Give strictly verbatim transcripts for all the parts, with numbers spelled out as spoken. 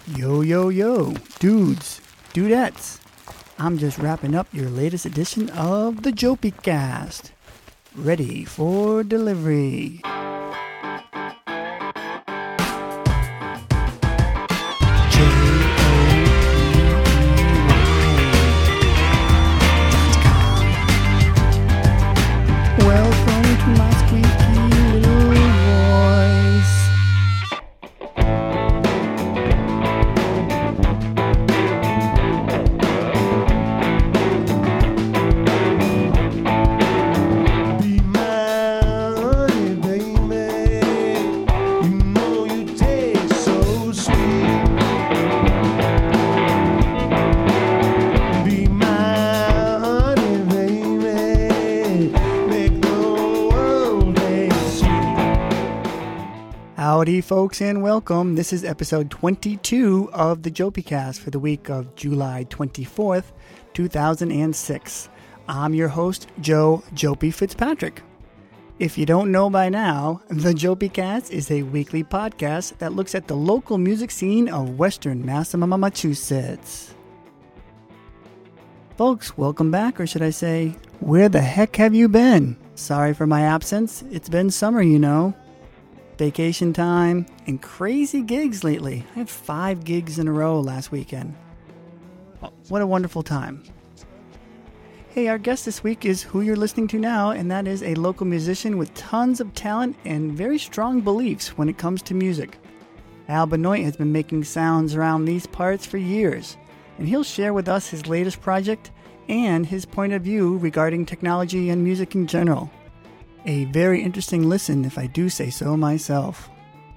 Yo, yo, yo, dudes, dudettes. I'm just wrapping up your latest edition of the JoPyCast. Ready for delivery. Welcome to my squeaky little voice. Be my honey, baby. You know you taste so sweet. Be my honey, baby. Make the world taste sweet. Howdy, folks, and welcome. This is episode twenty-two of the JoPyCast for the week of July twenty-fourth, two thousand six. I'm your host, Joe Jopy Fitzpatrick. If you don't know by now, the JoPyCast is a weekly podcast that looks at the local music scene of Western Massachusetts. Folks, welcome back, or should I say, where the heck have you been? Sorry for my absence. It's been summer, you know. Vacation time and crazy gigs lately. I had five gigs in a row last weekend. Oh, what a wonderful time. Hey, our guest this week is who you're listening to now, and that is a local musician with tons of talent and very strong beliefs when it comes to music. Al Benoit has been making sounds around these parts for years, and he'll share with us his latest project and his point of view regarding technology and music in general. A very interesting listen, if I do say so myself.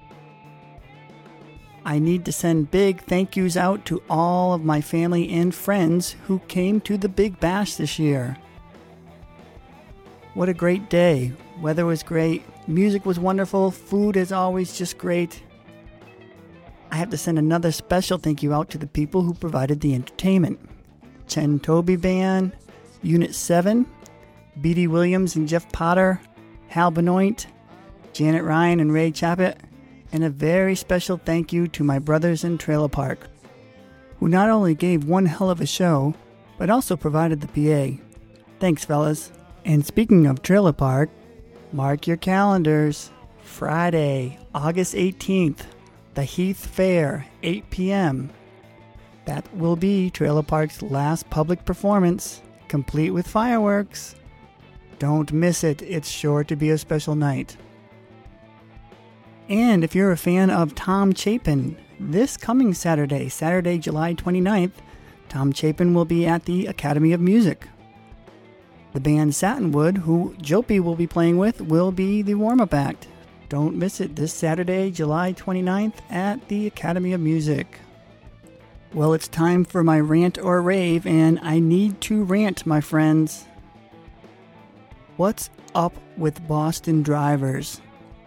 I need to send big thank yous out to all of my family and friends who came to the Big Bash this year. What a great day. Weather was great. Music was wonderful. Food is always just great. I have to send another special thank you out to the people who provided the entertainment. Chen Toby Band, Unit seven, B D Williams and Jeff Potter, Hal Benoit, Janet Ryan and Ray Chappett, and a very special thank you to my brothers in Trailer Park, who not only gave one hell of a show, but also provided the P A. Thanks, fellas. And speaking of Trailer Park, mark your calendars. Friday, August eighteenth, the Heath Fair, eight p.m. That will be Trailer Park's last public performance, complete with fireworks. Don't miss it. It's sure to be a special night. And if you're a fan of Tom Chapin, this coming Saturday, Saturday, July twenty-ninth, Tom Chapin will be at the Academy of Music. The band Satinwood, who Jopy will be playing with, will be the warm-up act. Don't miss it this Saturday, July twenty-ninth at the Academy of Music. Well, it's time for my rant or rave, and I need to rant, my friends. What's up with Boston drivers?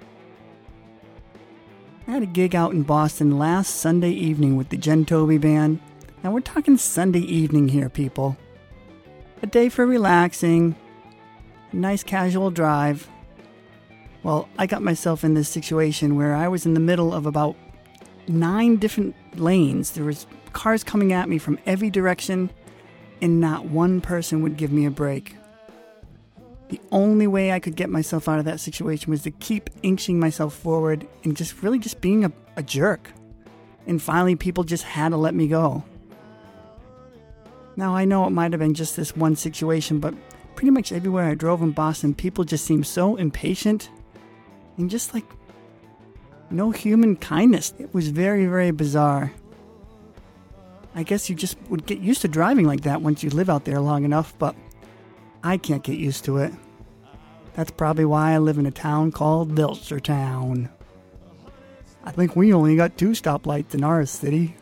I had a gig out in Boston last Sunday evening with the Jen Toby Band. Now we're talking Sunday evening here, people. A day for relaxing, a nice casual drive. Well, I got myself in this situation where I was in the middle of about nine different lanes. There was cars coming at me from every direction, and not one person would give me a break. The only way I could get myself out of that situation was to keep inching myself forward and just really just being a, a jerk. And finally, people just had to let me go. Now, I know it might have been just this one situation, but pretty much everywhere I drove in Boston, people just seemed so impatient and just like no human kindness. It was very, very bizarre. I guess you just would get used to driving like that once you live out there long enough, but I can't get used to it. That's probably why I live in a town called Belchertown. I think we only got two stoplights in our city.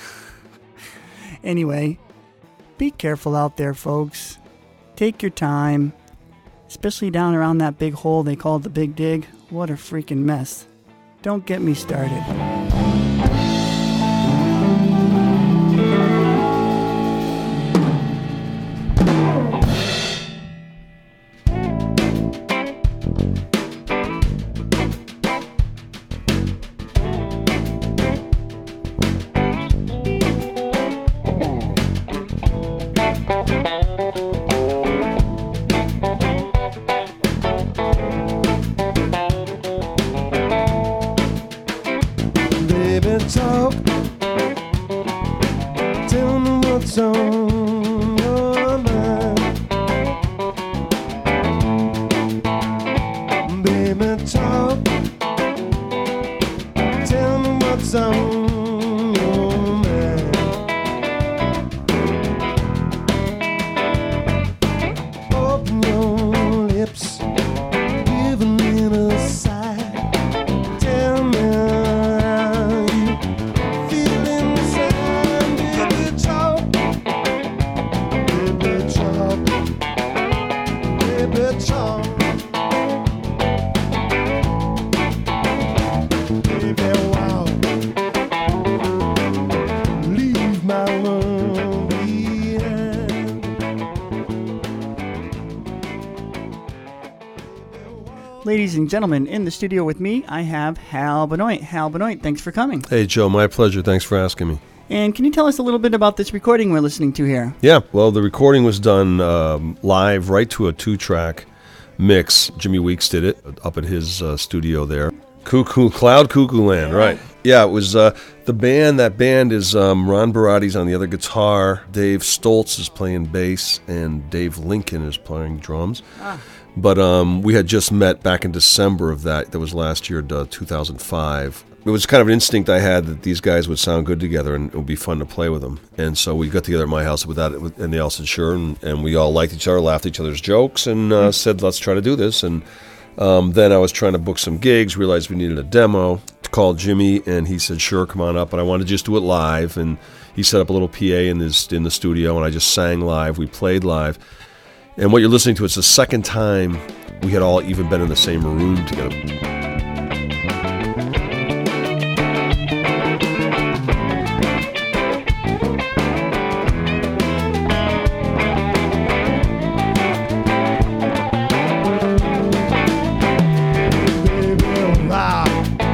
Anyway, be careful out there, folks. Take your time, especially down around that big hole they call the Big Dig. What a freaking mess. Don't get me started. Baby, talk. Tell me what's on your mind. Baby, talk. Tell me what's on your mind. Open your lips, give a little sigh. Tell me how you feel inside. Baby, talk. Baby, talk. Baby, talk. Baby, wow. Leave my world behind. Ladies and gentlemen, in the studio with me, I have Hal Benoit. Hal Benoit, thanks for coming. Hey, Joe, my pleasure. Thanks for asking me. And can you tell us a little bit about this recording we're listening to here? Yeah, well, the recording was done um, live right to a two-track mix. Jimmy Weeks did it up at his uh, studio there. Cuckoo, Cloud Cuckoo Land, right. Yeah, it was uh, the band. That band is um, Ron Barati's on the other guitar. Dave Stoltz is playing bass, and Dave Lincoln is playing drums. Ah. But um, we had just met back in December of that. That was last year, uh, two thousand five. It was kind of an instinct I had that these guys would sound good together and it would be fun to play with them. And so we got together at my house with that, and they all said sure, and, and we all liked each other, laughed at each other's jokes, and uh, said, let's try to do this. And um, then I was trying to book some gigs, realized we needed a demo, called Jimmy, and he said, sure, come on up. And I wanted to just do it live, and he set up a little P A in his in the studio, and I just sang live. We played live. And what you're listening to is the second time we had all even been in the same room together. Baby, rock.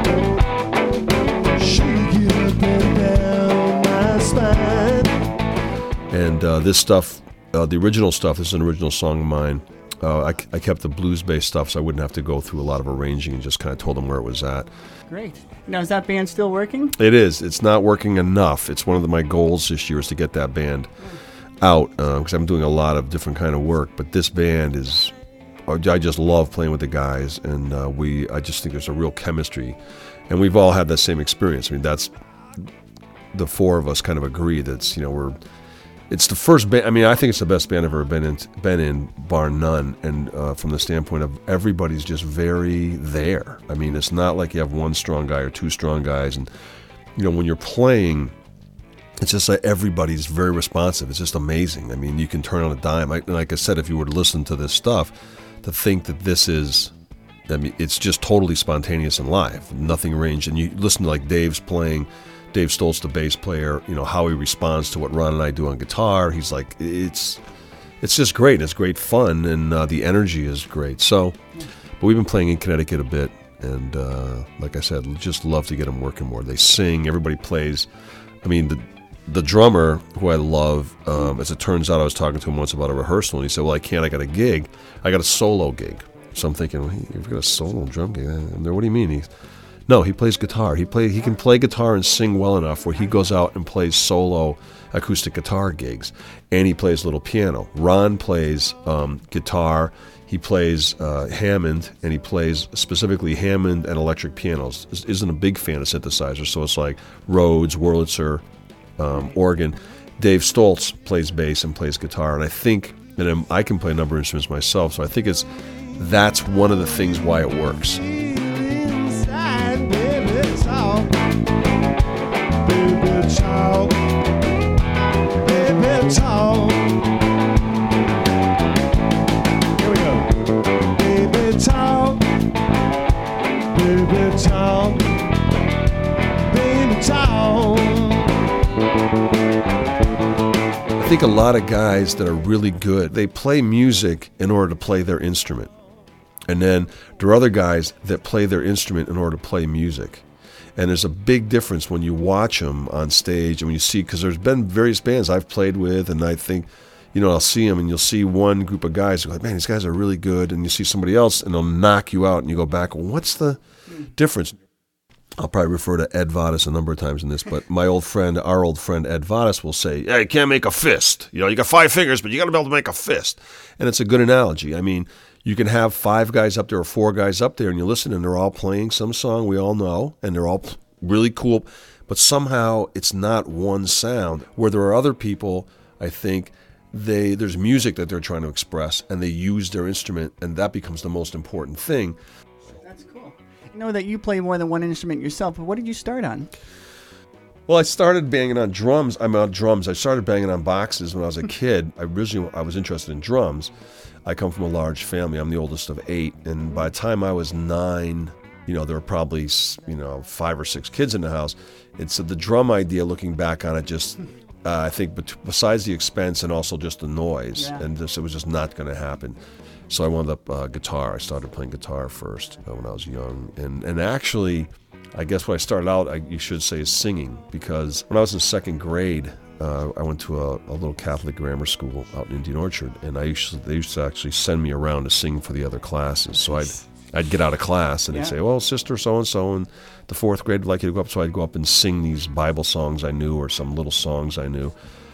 Shake it up and down my spine. And uh, this stuff, uh, the original stuff, this is an original song of mine. Uh, I, I kept the blues-based stuff so I wouldn't have to go through a lot of arranging, and just kind of told them where it was at. Great. Now, is that band still working? It is. It's not working enough. It's one of the, my goals this year is to get that band out, because I'm doing a lot of different kind of work. But this band is, I just love playing with the guys, and uh, we. I just think there's a real chemistry, and we've all had that same experience. I mean, that's the four of us kind of agree that's, you know, we're. It's the first band. I mean, I think it's the best band I've ever been in, been in, bar none. And uh, from the standpoint of everybody's just very there. I mean, it's not like you have one strong guy or two strong guys. And you know, when you're playing, it's just like everybody's very responsive. It's just amazing. I mean, you can turn on a dime. I, like I said, if you were to listen to this stuff, to think that this is, I mean, it's just totally spontaneous and live, nothing arranged. And you listen to like Dave's playing. Dave Stoltz, the bass player, you know, how he responds to what Ron and I do on guitar. He's like, it's it's just great. It's great fun, and uh, the energy is great. So, but we've been playing in Connecticut a bit, and uh, like I said, just love to get them working more. They sing, everybody plays. I mean, the the drummer, who I love, um, as it turns out, I was talking to him once about a rehearsal, and he said, well, I can't, I got a gig. I got a solo gig. So I'm thinking, well, you've got a solo drum gig? And what do you mean? He's, No, he plays guitar. He play. He can play guitar and sing well enough where he goes out and plays solo acoustic guitar gigs, and he plays little piano. Ron plays um, guitar. He plays uh, Hammond, and he plays specifically Hammond and electric pianos. Isn't a big fan of synthesizers, so it's like Rhodes, Wurlitzer, um, organ. Dave Stoltz plays bass and plays guitar, and I think, and I'm, I can play a number of instruments myself, so I think it's that's one of the things why it works. Baby, talk. Baby, talk. Here we go. Baby, talk. Baby, talk. Baby, talk. I think a lot of guys that are really good, they play music in order to play their instrument. And then there are other guys that play their instrument in order to play music. And there's a big difference when you watch them on stage and when you see, because there's been various bands I've played with, and I think, you know, I'll see them, and you'll see one group of guys who go, man, these guys are really good, and you see somebody else, and they'll knock you out, and you go back, well, what's the difference? I'll probably refer to Ed Vadas a number of times in this, but my old friend, our old friend Ed Vadas will say, yeah, you can't make a fist. You know, you got five fingers, but you got to be able to make a fist. And it's a good analogy. I mean, you can have five guys up there or four guys up there, and you listen, and they're all playing some song we all know, and they're all really cool, but somehow it's not one sound. Where there are other people, I think, they there's music that they're trying to express, and they use their instrument, and that becomes the most important thing. That's cool. I know that you play more than one instrument yourself, but what did you start on? Well, I started banging on drums. I'm on drums. I started banging on boxes when I was a kid. I originally I was interested in drums. I come from a large family. I'm the oldest of eight, and by the time I was nine, you know, there were probably, you know, five or six kids in the house. And so the drum idea, looking back on it, just, uh, I think, bet- besides the expense and also just the noise, yeah. and this, it was just not going to happen. So I wound up uh, guitar. I started playing guitar first uh, when I was young. And and actually, I guess what I started out, I, you should say, is singing. Because when I was in second grade, uh, I went to a, a little Catholic grammar school out in Indian Orchard. And I used to, they used to actually send me around to sing for the other classes. So I'd, I'd get out of class and they'd yeah. say, well, sister so-and-so in the fourth grade would like you to go up. So I'd go up and sing these Bible songs I knew or some little songs I knew.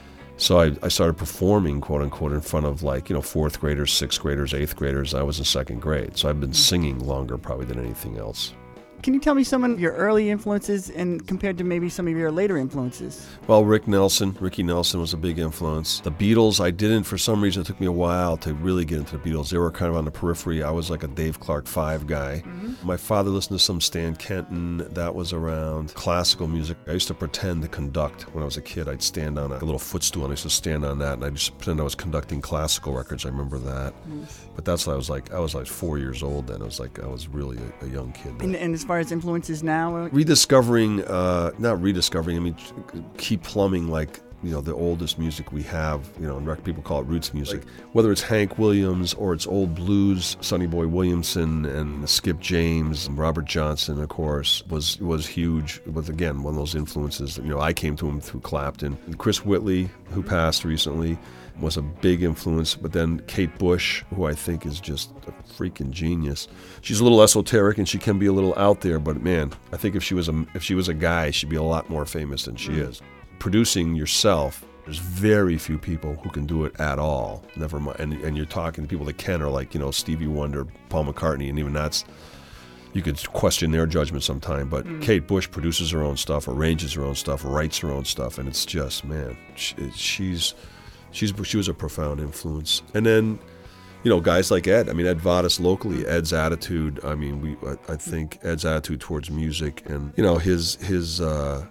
So I, I started performing, quote unquote, in front of like, you know, fourth graders, sixth graders, eighth graders. I was in second grade. So I've been singing longer probably than anything else. Can you tell me some of your early influences and compared to maybe some of your later influences? Well, Rick Nelson, Ricky Nelson was a big influence. The Beatles, I didn't, for some reason, it took me a while to really get into the Beatles. They were kind of on the periphery. I was like a Dave Clark Five guy. Mm-hmm. My father listened to some Stan Kenton. That was around classical music. I used to pretend to conduct when I was a kid. I'd stand on a little footstool and I used to stand on that and I just pretend I was conducting classical records. I remember that. Nice. But that's what I was like. I was like four years old then. I was like, I was really a, a young kid. And, and as far as influences now? Rediscovering, uh, not rediscovering, I mean, keep plumbing like, you know, the oldest music we have, you know, and rec- people call it roots music. Like, whether it's Hank Williams or it's old blues, Sonny Boy Williamson and Skip James, and Robert Johnson, of course, was was huge. Was, again, one of those influences. You know, I came to him through Clapton. And Chris Whitley, who passed recently, was a big influence. But then Kate Bush, who I think is just a freaking genius. She's a little esoteric and she can be a little out there, but man, I think if she was a if she was a guy, she'd be a lot more famous than she is. Producing yourself, there's very few people who can do it at all. Never mind, and, and you're talking to people that can are like, you know, Stevie Wonder, Paul McCartney, and even that's, you could question their judgment sometime. But mm. Kate Bush produces her own stuff, arranges her own stuff, writes her own stuff, and it's just, man, she, she's she's she was a profound influence. And then, you know, guys like Ed. I mean, Ed Vadas locally, Ed's attitude. I mean, we I, I think Ed's attitude towards music, and you know, his his. Uh,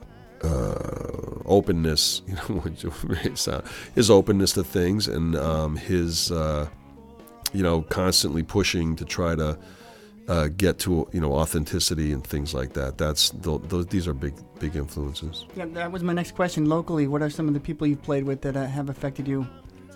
Uh, openness, you know, his openness to things, and um, his, uh, you know, constantly pushing to try to uh, get to, you know, authenticity and things like that. That's those. These are big, big influences. Yeah, that was my next question. Locally, what are some of the people you've played with that uh, have affected you?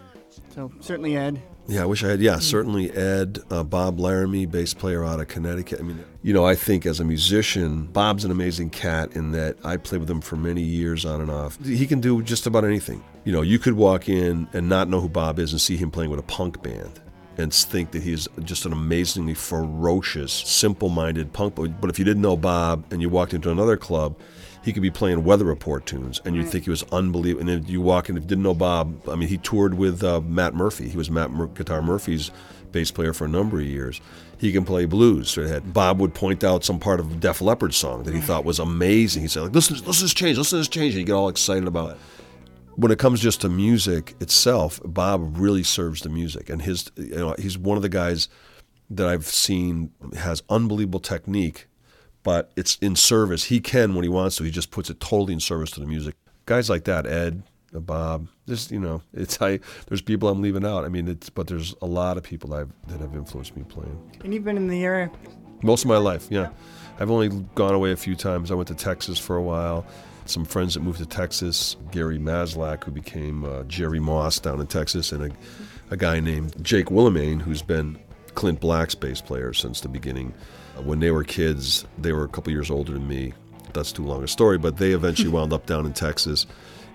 So certainly Ed. Yeah, I wish I had. Yeah, certainly Ed, uh, Bob Laramie, bass player out of Connecticut. I mean, you know, I think as a musician, Bob's an amazing cat in that I played with him for many years on and off. He can do just about anything. You know, you could walk in and not know who Bob is and see him playing with a punk band and think that he's just an amazingly ferocious, simple-minded punk. But if you didn't know Bob and you walked into another club, he could be playing Weather Report tunes, and you'd right. think he was unbelievable. And then you walk in, if you didn't know Bob, I mean, he toured with uh, Matt Murphy. He was Matt Mur- Guitar Murphy's bass player for a number of years. He can play blues. So had, Bob would point out some part of a Def Leppard song that he thought was amazing. He'd say, like, listen, listen to this change, listen to this change, and you get all excited about it. When it comes just to music itself, Bob really serves the music, and his, you know, he's one of the guys that I've seen has unbelievable technique. But it's in service. He can when he wants to. He just puts it totally in service to the music. Guys like that, Ed, Bob. There's, you know, it's I. There's people I'm leaving out. I mean, it's but there's a lot of people that, I've, that have influenced me playing. And you've been in the area most of my life. Yeah, I've only gone away a few times. I went to Texas for a while. Some friends that moved to Texas. Gary Maslak, who became uh, Jerry Moss down in Texas, and a, a guy named Jake Willimane, who's been Clint Black's bass player since the beginning. When they were kids, they were a couple years older than me. That's too long a story, but they eventually wound up down in Texas.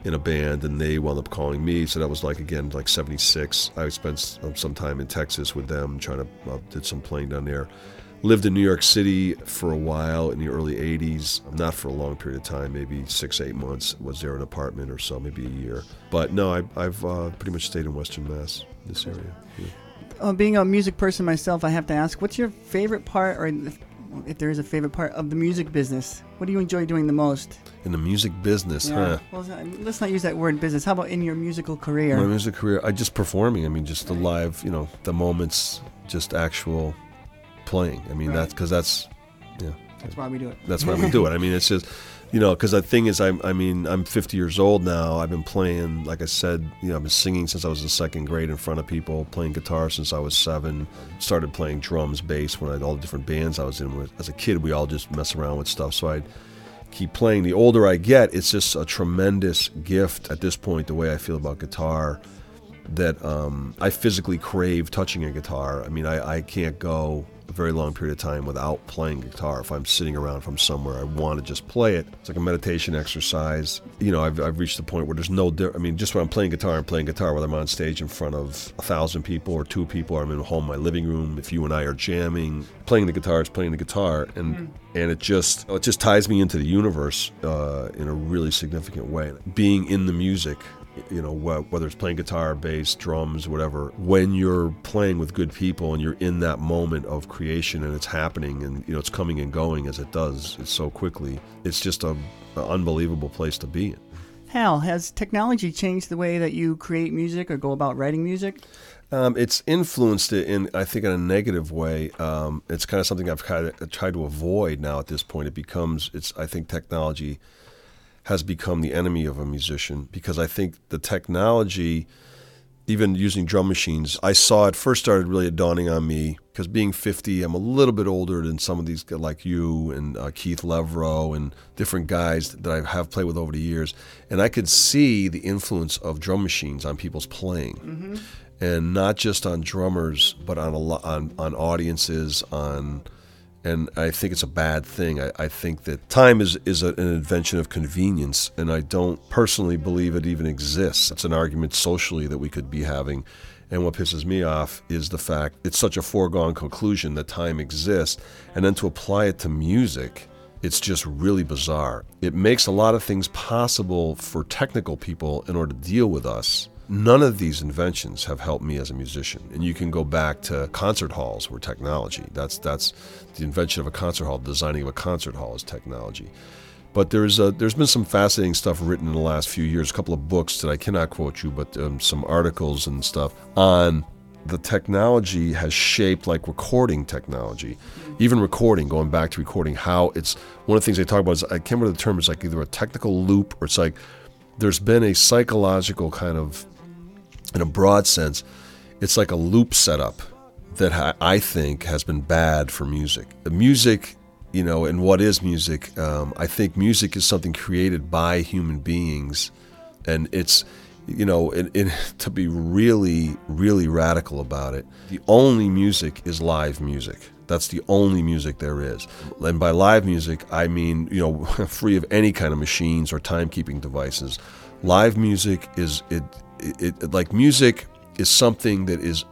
in a band, and they wound up calling me. So that was like, again, like seventy-six. I spent some time in Texas with them, trying to, uh, did some playing down there. Lived in New York City for a while in the early eighties, not for a long period of time, maybe six, eight months. Was there an apartment or so, maybe a year. But no, I, I've uh, pretty much stayed in Western Mass, this area. Yeah. Uh, being a music person myself, I have to ask, what's your favorite part, or if, if there is a favorite part of the music business? What do you enjoy doing the most? In the music business, Yeah. huh? Well, let's not use that word business. How about in your musical career? My music career, I just performing. I mean, just the live, you know, the moments, just actual playing. I mean, Right. that's because that's, yeah. That's why we do it. That's why we do it. I mean, it's just, you know, because the thing is, I'm, I mean, I'm fifty years old now. I've been playing, like I said, you know, I've been singing since I was in second grade in front of people, playing guitar since I was seven. Started playing drums, bass when I had all the different bands I was in with. As a kid, we all just mess around with stuff. So I'd keep playing. The older I get, it's just a tremendous gift at this point, the way I feel about guitar, that um, I physically crave touching a guitar. I mean, I, I can't go a very long period of time without playing guitar. If I'm sitting around, if I'm somewhere, I want to just play it. It's like a meditation exercise. You know, I've, I've reached the point where there's no, di- I mean, just when I'm playing guitar, I'm playing guitar, whether I'm on stage in front of a thousand people or two people, or I'm in home, my living room, if you and I are jamming, playing the guitar, it's playing the guitar. And mm. and it just, it just ties me into the universe uh, in a really significant way. Being in the music, you know, whether it's playing guitar, bass, drums, whatever, when you're playing with good people and you're in that moment of creation and it's happening and, you know, it's coming and going as it does, it's so quickly, it's just a, an unbelievable place to be in. Hal, has technology changed the way that you create music or go about writing music? Um, it's influenced it in, I think, in a negative way. Um, it's kind of something I've kind of tried to avoid now at this point. It becomes, it's, I think technology has become the enemy of a musician, because I think the technology, even using drum machines, I saw it first started really dawning on me, because being fifty, I'm a little bit older than some of these, like you and uh, Keith Levrow and different guys that I have played with over the years, and I could see the influence of drum machines on people's playing. Mm-hmm. And not just on drummers, but on a lo- on on audiences, on and I think it's a bad thing. I, I think that time is, is a, an invention of convenience, and I don't personally believe it even exists. It's an argument socially that we could be having, and what pisses me off is the fact it's such a foregone conclusion that time exists, and then to apply it to music, it's just really bizarre. It makes a lot of things possible for technical people in order to deal with us. None of these inventions have helped me as a musician. And you can go back to concert halls where technology, that's that's the invention of a concert hall, designing of a concert hall is technology. But there's a, there's been some fascinating stuff written in the last few years, a couple of books that I cannot quote you, but um, some articles and stuff on the technology has shaped like recording technology, even recording, going back to recording, how it's, one of the things they talk about is, I can't remember the term, it's like either a technical loop or it's like, there's been a psychological kind of, in a broad sense, it's like a loop setup that I think has been bad for music. The music, you know, and what is music? Um, I think music is something created by human beings, and it's, you know, it, it, to be really, really radical about it, the only music is live music. That's the only music there is. And by live music, I mean, you know, free of any kind of machines or timekeeping devices. Live music is, it, it, it like music is something that is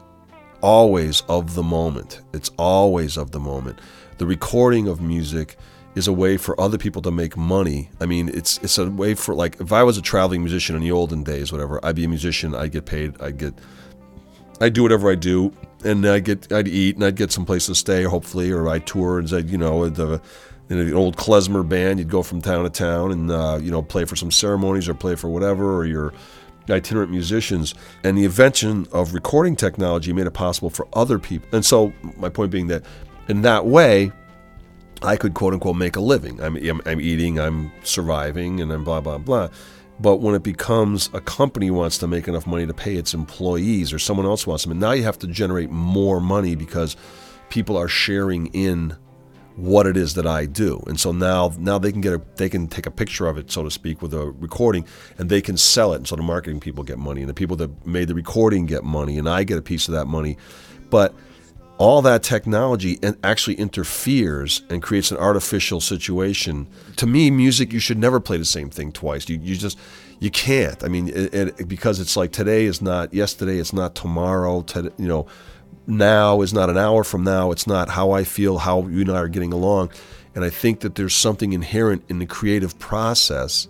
always of the moment. It's always of the moment. The recording of music is a way for other people to make money. I mean, it's it's a way for, like, if I was a traveling musician in the olden days, whatever, I'd be a musician, I'd get paid, I'd get, I'd do whatever I do, and I'd get, I'd eat, and I'd get some place to stay, hopefully, or I'd tour, and I'd, you know, the, in an old klezmer band, you'd go from town to town and, uh, you know, play for some ceremonies or play for whatever, or you're itinerant musicians. And the invention of recording technology made it possible for other people. And so my point being that in that way, I could, quote unquote, make a living. I'm, I'm, I'm eating, I'm surviving, and I'm blah, blah, blah. But when it becomes a company wants to make enough money to pay its employees, or someone else wants them, and now you have to generate more money because people are sharing in what it is that I do. And so now now they can get a, they can take a picture of it, so to speak, with a recording, and they can sell it. And so the marketing people get money, and the people that made the recording get money, and I get a piece of that money. But all that technology and actually interferes and creates an artificial situation. To me, music, you should never play the same thing twice. You you just, you can't. I mean, it, it, because it's like today is not yesterday, it's not tomorrow, to, you know, now is not an hour from now, it's not how I feel, how you and I are getting along. And I think that there's something inherent in the creative process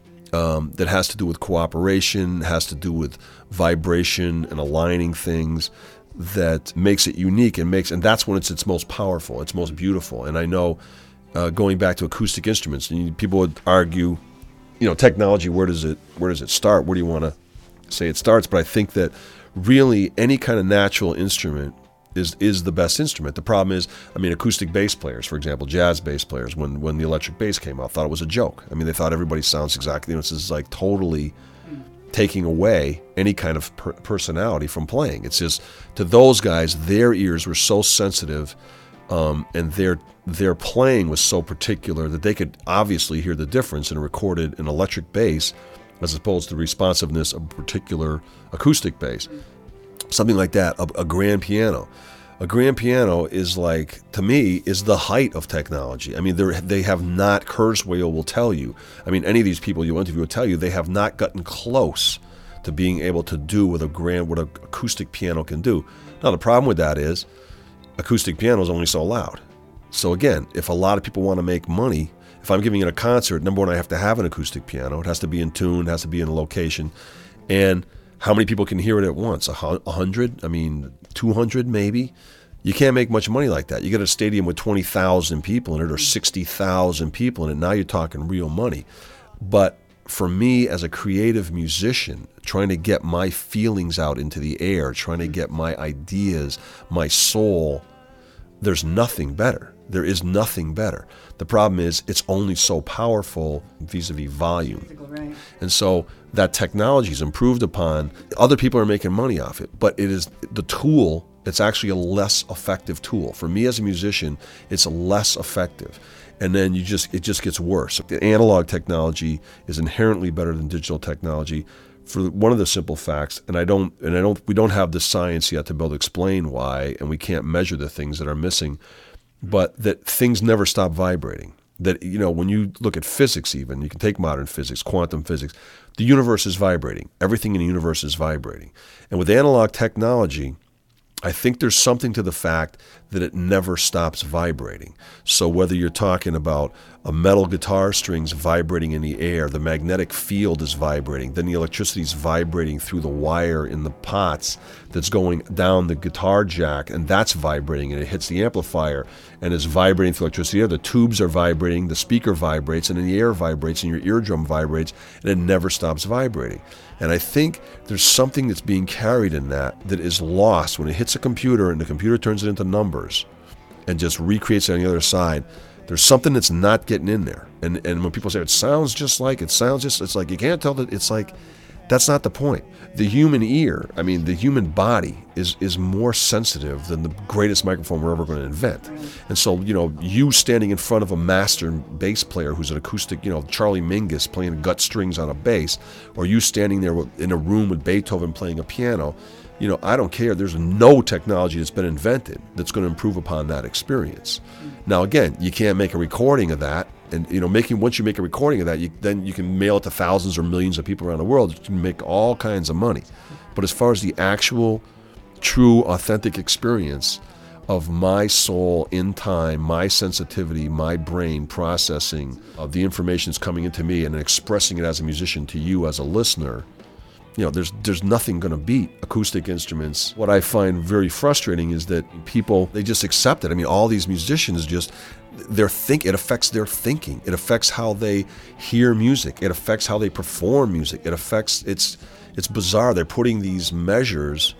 um, that has to do with cooperation, has to do with vibration and aligning things that makes it unique and makes, and that's when it's its most powerful, it's most beautiful. And I know, uh, going back to acoustic instruments, and people would argue, you know, technology, where does it, where does it start? Where do you want to say it starts? But I think that really any kind of natural instrument is is the best instrument. The problem is, I mean, acoustic bass players, for example, jazz bass players, when when the electric bass came out, thought it was a joke. I mean, they thought everybody sounds exactly, you know, this is like totally taking away any kind of per- personality from playing. It's just, to those guys, their ears were so sensitive, um, and their their playing was so particular that they could obviously hear the difference in a recorded an electric bass as opposed to the responsiveness of a particular acoustic bass. Something like that, a, a grand piano. A grand piano is like, to me, is the height of technology. I mean, they have not, Kurzweil will tell you, I mean, any of these people you interview will tell you, they have not gotten close to being able to do what a grand, what an acoustic piano can do. Now, the problem with that is, acoustic piano is only so loud. So again, if a lot of people want to make money, if I'm giving it a concert, number one, I have to have an acoustic piano. It has to be in tune, it has to be in a location. And how many people can hear it at once? A hundred? I mean, two hundred maybe? You can't make much money like that. You get a stadium with twenty thousand people in it or sixty thousand people in it. Now you're talking real money. But for me as a creative musician, trying to get my feelings out into the air, trying to get my ideas, my soul, there's nothing better. There is nothing better. The problem is it's only so powerful vis-a-vis volume. Right. And so that technology is improved upon. Other people are making money off it, but it is the tool, it's actually a less effective tool. For me as a musician, it's less effective. And then you just it just gets worse. The analog technology is inherently better than digital technology for one of the simple facts, and I don't and I don't we don't have the science yet to be able to explain why, and we can't measure the things that are missing, but that things never stop vibrating. That, you know, when you look at physics, even, you can take modern physics, quantum physics, the universe is vibrating. Everything in the universe is vibrating. And with analog technology, I think there's something to the fact that it never stops vibrating. So whether you're talking about a metal guitar strings vibrating in the air, the magnetic field is vibrating, then the electricity is vibrating through the wire in the pots that's going down the guitar jack, and that's vibrating, and it hits the amplifier, and is vibrating through electricity. The tubes are vibrating, the speaker vibrates, and then the air vibrates, and your eardrum vibrates, and it never stops vibrating. And I think there's something that's being carried in that that is lost when it hits a computer and the computer turns it into numbers and just recreates it on the other side. There's something that's not getting in there. And and when people say it sounds just like, it sounds just, it's like, you can't tell that, it's like, that's not the point. The human ear, I mean, the human body is is more sensitive than the greatest microphone we're ever going to invent. And so, you know, you standing in front of a master bass player who's an acoustic, you know, Charlie Mingus playing gut strings on a bass, or you standing there in a room with Beethoven playing a piano, you know, I don't care. There's no technology that's been invented that's going to improve upon that experience. Now, again, you can't make a recording of that. And, you know, making once you make a recording of that, you, then you can mail it to thousands or millions of people around the world. You can make all kinds of money. But as far as the actual, true, authentic experience of my soul in time, my sensitivity, my brain processing of the information that's coming into me and expressing it as a musician to you as a listener, you know, there's there's nothing going to beat acoustic instruments. What I find very frustrating is that people, they just accept it. I mean, all these musicians just, their think it affects their thinking. It affects how they hear music. It affects how they perform music. It affects, it's it's bizarre. They're putting these measures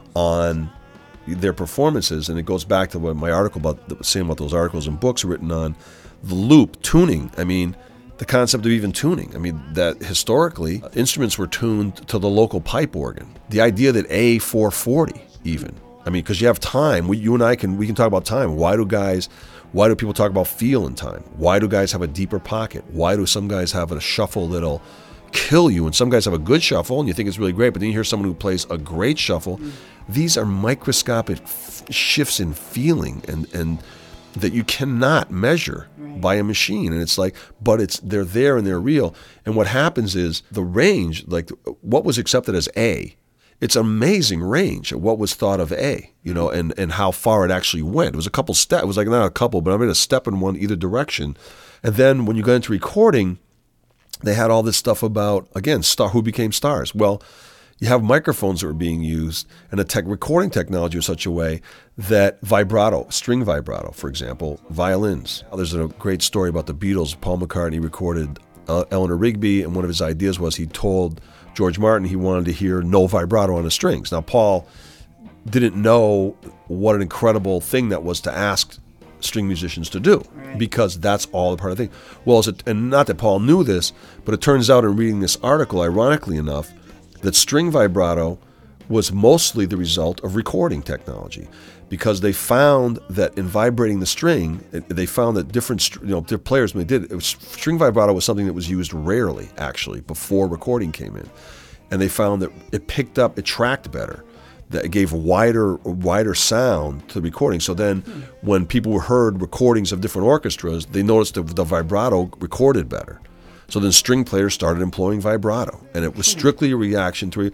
on their performances, and it goes back to what my article about, saying about those articles and books written on the loop, tuning. I mean, the concept of even tuning. I mean, that historically, instruments were tuned to the local pipe organ. The idea that A four forty even, I mean, because you have time, we, you and I can, we can talk about time. Why do guys, why do people talk about feel in time? Why do guys have a deeper pocket? Why do some guys have a shuffle that'll kill you, and some guys have a good shuffle and you think it's really great, but then you hear someone who plays a great shuffle. Mm. These are microscopic f- shifts in feeling and and that you cannot measure right. by a machine. And it's like, but it's they're there and they're real. And what happens is the range, like what was accepted as A, it's an amazing range of what was thought of A, you know, and, and how far it actually went. It was a couple steps. It was like not a couple, but I made a step in one either direction. And then when you got into recording, they had all this stuff about, again, star who became stars. Well, you have microphones that were being used and a tech recording technology in such a way that vibrato, string vibrato, for example, violins. There's a great story about the Beatles. Paul McCartney recorded uh, Eleanor Rigby, and one of his ideas was he told George Martin he wanted to hear no vibrato on the strings. Now, Paul didn't know what an incredible thing that was to ask string musicians to do, right. because that's all a part of the thing. Well, as it, and not that Paul knew this, but it turns out in reading this article, ironically enough, that string vibrato was mostly the result of recording technology, because they found that in vibrating the string, they found that different, you know, their players, when they did it, it was, string vibrato was something that was used rarely, actually, before recording came in. And they found that it picked up, it tracked better, that it gave wider, wider sound to the recording. So then when people heard recordings of different orchestras, they noticed that the vibrato recorded better. So then string players started employing vibrato, and it was strictly a reaction to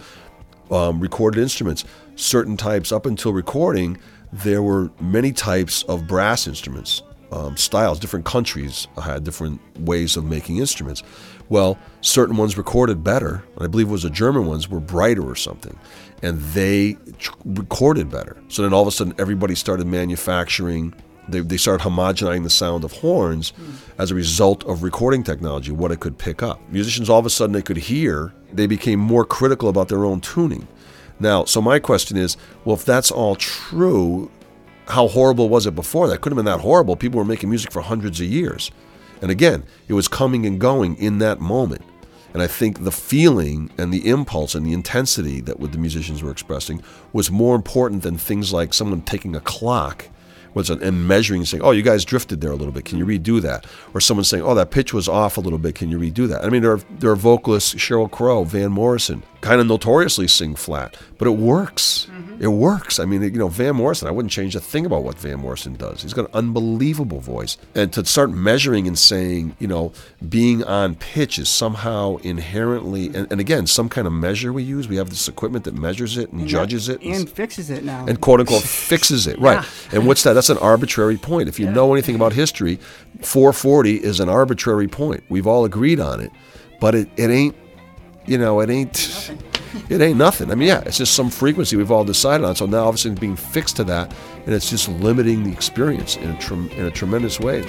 um, recorded instruments. Certain types, up until recording, there were many types of brass instruments, um, styles. Different countries had different ways of making instruments. Well, certain ones recorded better, and I believe it was the German ones were brighter or something, and they tr- recorded better. So then all of a sudden everybody started manufacturing. They, they started homogenizing the sound of horns mm. as a result of recording technology, what it could pick up. Musicians, all of a sudden, they could hear. They became more critical about their own tuning. Now, so my question is, well, if that's all true, how horrible was it before? That couldn't have been that horrible. People were making music for hundreds of years. And again, it was coming and going in that moment. And I think the feeling and the impulse and the intensity that what the musicians were expressing was more important than things like someone taking a clock Was an, and measuring and saying, oh, you guys drifted there a little bit. Can you redo that? Or someone saying, oh, that pitch was off a little bit. Can you redo that? I mean, there are, there are vocalists, Sheryl Crow, Van Morrison, kind of notoriously sing flat, but it works. Mm-hmm. It works. I mean, you know, Van Morrison, I wouldn't change a thing about what Van Morrison does. He's got an unbelievable voice. And to start measuring and saying, you know, being on pitch is somehow inherently, and, and again, some kind of measure we use. We have this equipment that measures it and, and judges that, it. And, and fixes it now. And quote unquote fixes it, right. Yeah. And what's that? That's an arbitrary point. If you yeah. know anything about history, four forty is an arbitrary point. We've all agreed on it, but it, it ain't, you know, it ain't, nothing. It ain't nothing. I mean, yeah, it's just some frequency we've all decided on. So now obviously being fixed to that, and it's just limiting the experience in a, tre- in a tremendous way.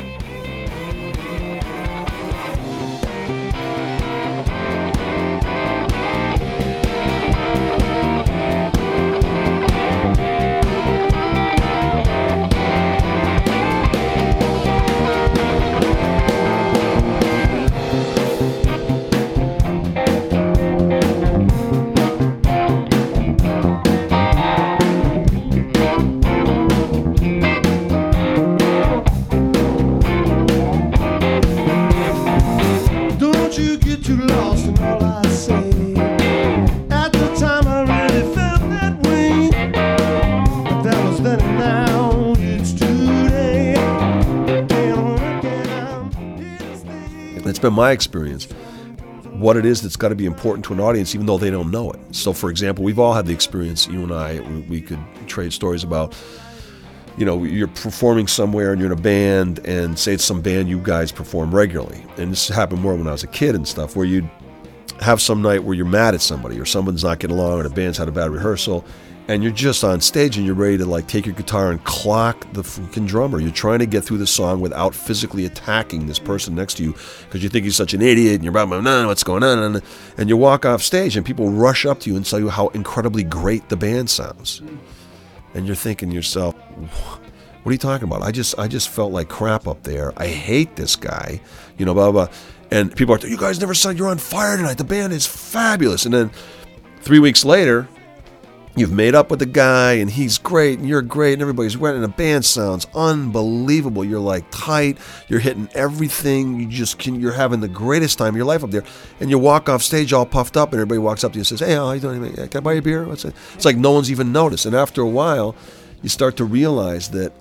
It's been my experience, what it is that's got to be important to an audience, even though they don't know it. So, for example, we've all had the experience, you and I, we, we could trade stories about, you know, you're performing somewhere and you're in a band, and say it's some band you guys perform regularly. And this happened more when I was a kid and stuff, where you'd have some night where you're mad at somebody, or someone's not getting along, or the band's had a bad rehearsal, and you're just on stage and you're ready to like take your guitar and clock the freaking drummer. You're trying to get through the song without physically attacking this person next to you because you think he's such an idiot and you're about, no, no, what's going on? And you walk off stage and people rush up to you and tell you how incredibly great the band sounds. And you're thinking to yourself, what are you talking about? I just I just felt like crap up there. I hate this guy, you know, blah, blah, blah. And people are, you guys never said you're on fire tonight. The band is fabulous. And then three weeks later, you've made up with the guy, and he's great, and you're great, and everybody's great, and the band sounds unbelievable. You're like tight, you're hitting everything, you just can, you're having the greatest time of your life up there, and you walk off stage all puffed up, and everybody walks up to you and says, hey, how you doing? Can I buy you a beer? What's it? It's like no one's even noticed, and after a while, you start to realize that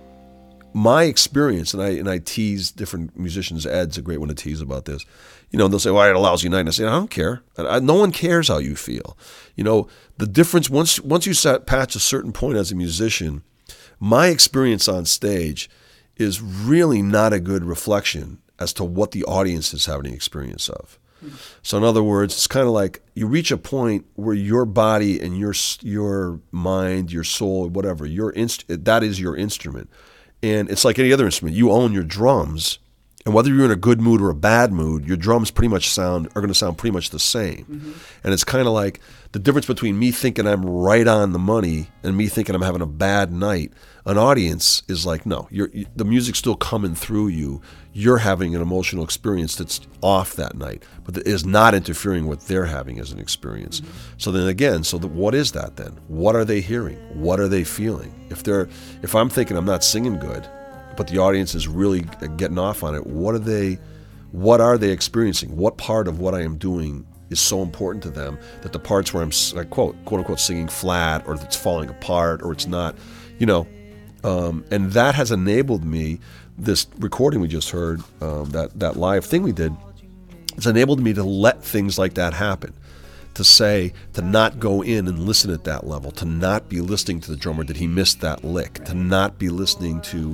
my experience, and I and I tease different musicians. Ed's a great one to tease about this. You know, they'll say, well, I had a lousy night. And I say, I don't care. I, no one cares how you feel. You know, the difference, once once you set past a certain point as a musician, my experience on stage is really not a good reflection as to what the audience is having an experience of. Mm-hmm. So in other words, it's kind of like you reach a point where your body and your your mind, your soul, whatever, your inst- that is your instrument. And it's like any other instrument. You own your drums, and whether you're in a good mood or a bad mood, your drums pretty much sound are going to sound pretty much the same. Mm-hmm. And it's kind of like the difference between me thinking I'm right on the money and me thinking I'm having a bad night. An audience is like, no, you're, you, the music's still coming through you. You're having an emotional experience that's off that night, but that is not interfering with what they're having as an experience. Mm-hmm. So then again, so the, what is that then? What are they hearing? What are they feeling? If they're, if I'm thinking I'm not singing good, but the audience is really getting off on it, what are they, what are they experiencing? What part of what I am doing is so important to them that the parts where I'm, I quote, quote unquote, singing flat, or it's falling apart, or it's not, you know, um, and that has enabled me, this recording we just heard, um, that, that live thing we did, it's enabled me to let things like that happen. To say, to not go in and listen at that level, to not be listening to the drummer, did he miss that lick, to not be listening to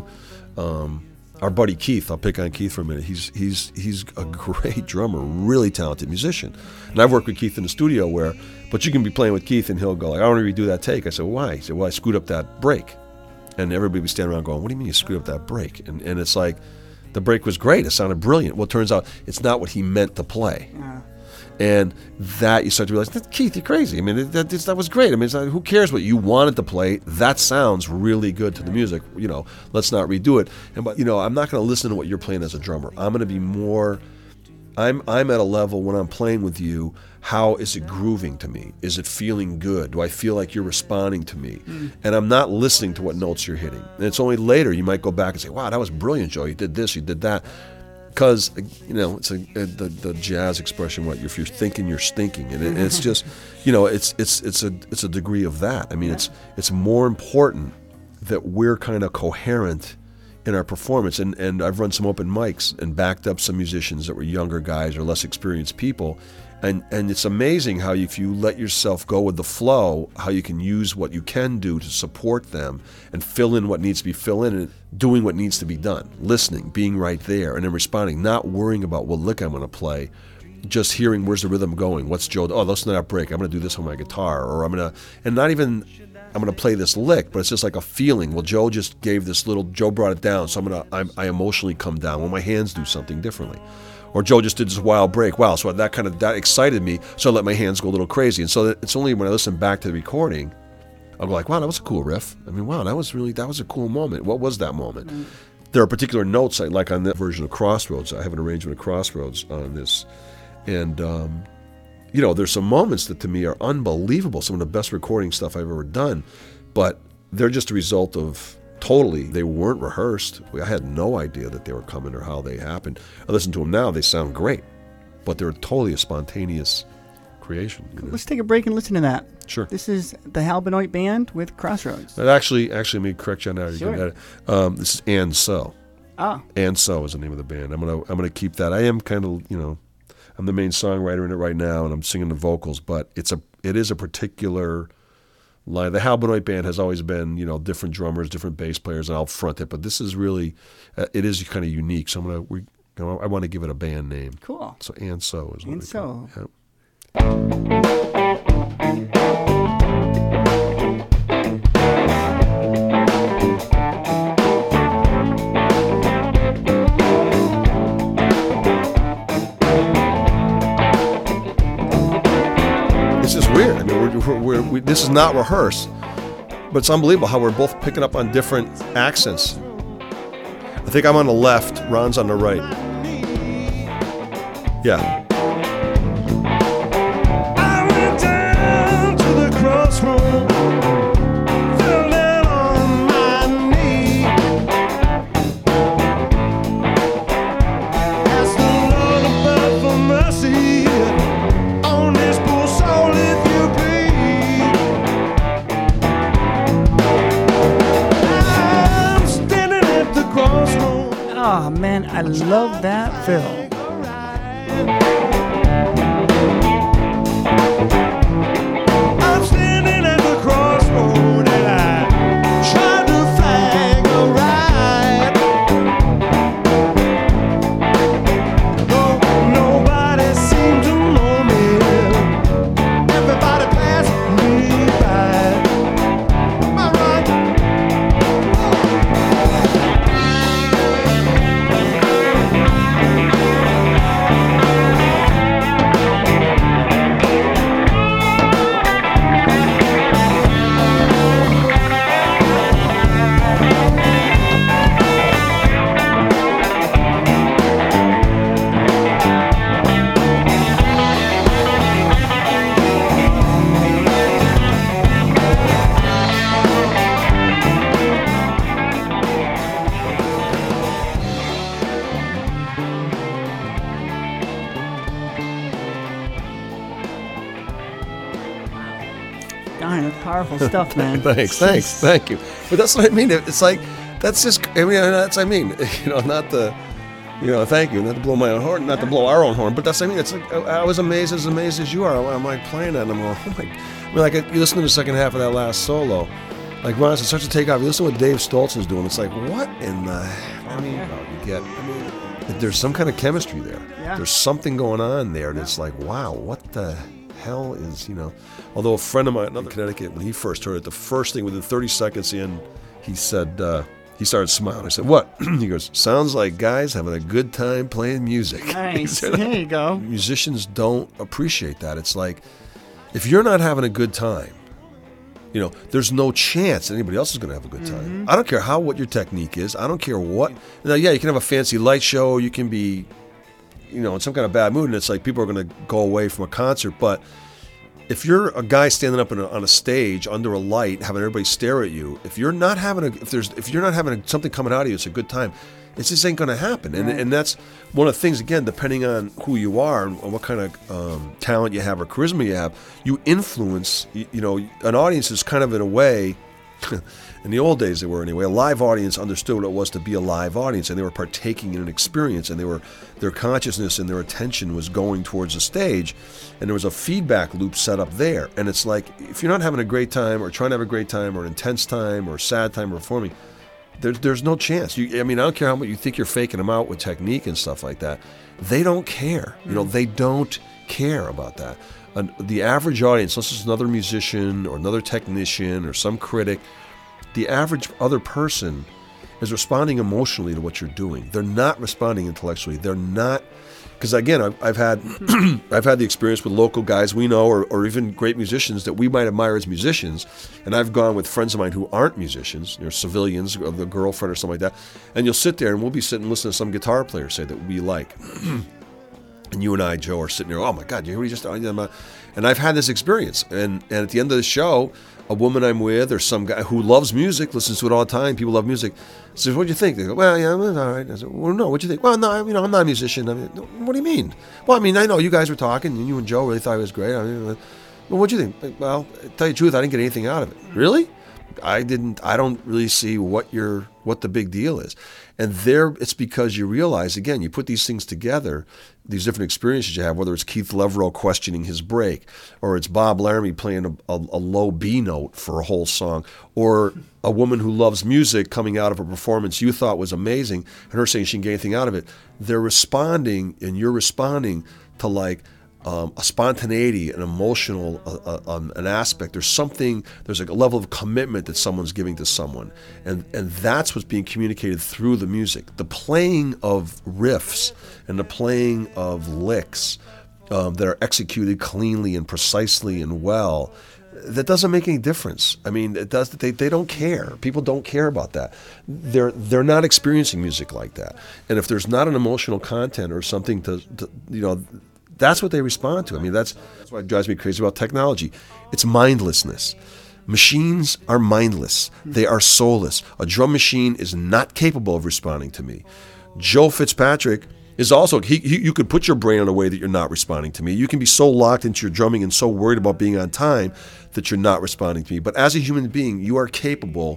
um, our buddy Keith. I'll pick on Keith for a minute. He's he's he's a great drummer, really talented musician. And I've worked with Keith in the studio where, but you can be playing with Keith and he'll go like, I want to redo that take. I said, why? He said, well, I screwed up that break. And everybody would stand around going, what do you mean you screwed up that break? And and it's like, the break was great. It sounded brilliant. Well, it turns out it's not what he meant to play. Yeah. And that you start to realize, Keith, you're crazy. I mean, that, that was great. I mean, it's not, who cares what you wanted to play? That sounds really good to the music. You know, let's not redo it. And but you know, I'm not going to listen to what you're playing as a drummer. I'm going to be more. I'm I'm at a level when I'm playing with you. How is it grooving to me? Is it feeling good? Do I feel like you're responding to me? Mm. And I'm not listening to what notes you're hitting. And it's only later you might go back and say, wow, that was brilliant, Joe. You did this, you did that. Because, you know, it's a, a, the, the jazz expression, what, if you're thinking, you're stinking. And it, it's just, you know, it's it's it's a it's a degree of that. I mean, it's it's more important that we're kind of coherent in our performance. And, and I've run some open mics and backed up some musicians that were younger guys or less experienced people. And and it's amazing how if you let yourself go with the flow, how you can use what you can do to support them and fill in what needs to be filled in and doing what needs to be done, listening, being right there, and then responding, not worrying about what lick I'm going to play, just hearing where's the rhythm going, what's Joe, oh, listen to that break, I'm going to do this on my guitar, or I'm going to, and not even, I'm going to play this lick, but it's just like a feeling. Well, Joe just gave this little, Joe brought it down, so I'm going to, I, I emotionally come down when my hands do something differently. Or Joe just did this wild break. Wow, so that kind of, that excited me, so I let my hands go a little crazy. And so it's only when I listen back to the recording, I'll go like, wow, that was a cool riff. I mean, wow, that was really, that was a cool moment. What was that moment? Mm-hmm. There are particular notes, I, like on that version of Crossroads, I have an arrangement of Crossroads on this. And, um, you know, there's some moments that to me are unbelievable, some of the best recording stuff I've ever done. But they're just a result of, totally, they weren't rehearsed. I had no idea that they were coming or how they happened. I listen to them now, they sound great, but they're totally a spontaneous creation. You know? Let's take a break and listen to that. Sure. This is the Hal Benoit Band with Crossroads. But actually, actually, let me correct you on that. Sure. Um, this is And So. Ah. And So is the name of the band. I'm gonna, I'm gonna keep that. I am kind of, you know, I'm the main songwriter in it right now, and I'm singing the vocals. But it's a, it is a particular line. The Hal Benoit Band has always been, you know, different drummers, different bass players, and I'll front it. But this is really, uh, it is kind of unique. So I'm gonna, we, you know, I want to give it a band name. Cool. So And So is what And So. Yep. It's just weird. I mean, we're, we're, we're, we, this is not rehearsed, but it's unbelievable how we're both picking up on different accents. I think I'm on the left, Ron's on the right. Yeah. I went down to the crossroads. I love that, Phil. I'm standing at the crossroad and I try to flag a ride. Though nobody seemed to know me, everybody passed me by. Am I right? Darn, that's powerful stuff, man. Thanks, thanks, thank you. But that's what I mean. It's like, that's just, I mean, that's, I mean, you know, not the, you know, thank you, not to blow my own horn, not to blow our own horn, but that's, I mean, it's like, I, I was amazed, as amazed as you are. I'm like playing that, and I'm going, oh my, I mean, like, you listen to the second half of that last solo, like, Ron, it's such a takeoff. You listen to what Dave Stoltz is doing, it's like, what in the, I mean, you get, I mean, there's some kind of chemistry there. Yeah. There's something going on there that's like, wow, what the hell is, you know, although a friend of mine in Connecticut, when he first heard it, the first thing within thirty seconds in, he said, uh, he started smiling. I said, what? He goes, sounds like guys having a good time playing music. Nice. Said, There you go. musicians don't appreciate that. It's like, if you're not having a good time, you know, there's no chance anybody else is going to have a good time. Mm-hmm. I don't care how what your technique is. I don't care what. Now, yeah, you can have a fancy light show. You can be, you know, in some kind of bad mood, and it's like people are going to go away from a concert. But if you're a guy standing up in a, on a stage under a light, having everybody stare at you, if you're not having a, if there's, if you're not having a, something coming out of you, it's a good time. It just ain't going to happen. And Right. and that's one of the things, again, depending on who you are and what kind of um, talent you have or charisma you have, you influence, you, you know, an audience is kind of in a way, in the old days they were anyway, a live audience understood what it was to be a live audience, and they were partaking in an experience, and they were, their consciousness and their attention was going towards the stage, and there was a feedback loop set up there. And it's like, if you're not having a great time or trying to have a great time or an intense time or a sad time performing, There's there's no chance. You, I mean, I don't care how much you think you're faking them out with technique and stuff like that. They don't care. You know, they don't care about that. And the average audience, unless it's another musician or another technician or some critic, the average other person is responding emotionally to what you're doing. They're not responding intellectually. They're not, because again, I've, I've had I've had the experience with local guys we know, or, or even great musicians that we might admire as musicians, and I've gone with friends of mine who aren't musicians, they're civilians, or the girlfriend or something like that, and you'll sit there and we'll be sitting and listening to some guitar player say that we like, and you and I, Joe, are sitting there, oh my God, you hear what he just, and I've had this experience, and, and at the end of the show, a woman I'm with or some guy who loves music, listens to it all the time, people love music, says, what'd you think? They go, well, yeah, it was all right. I said, well, no, what'd you think? Well, no, you know, I'm not a musician. I mean, what do you mean? Well, I mean, I know you guys were talking, and you and Joe really thought it was great. I mean, well, what'd you think? Well, to tell you the truth, I didn't get anything out of it. Really? I didn't, I don't really see what your, what the big deal is. And there, it's because you realize, again, you put these things together, these different experiences you have, whether it's Keith Leverell questioning his break, or it's Bob Laramie playing a, a, a low B note for a whole song, or a woman who loves music coming out of a performance you thought was amazing, and her saying she can get anything out of it. They're responding, and you're responding to like, Um, a spontaneity, an emotional, uh, uh, um, an aspect. There's something, there's like a level of commitment that someone's giving to someone. And and that's what's being communicated through the music. The playing of riffs and the playing of licks um, that are executed cleanly and precisely and well, that doesn't make any difference. I mean, it does. They, they don't care. People don't care about that. They're they're not experiencing music like that. And if there's not an emotional content or something to, to you know, that's what they respond to. I mean, that's that's why it drives me crazy about technology. It's mindlessness. Machines are mindless. They are soulless. A drum machine is not capable of responding to me. Joe Fitzpatrick is also, he, he, you could put your brain in a way that you're not responding to me. You can be so locked into your drumming and so worried about being on time that you're not responding to me. But as a human being, you are capable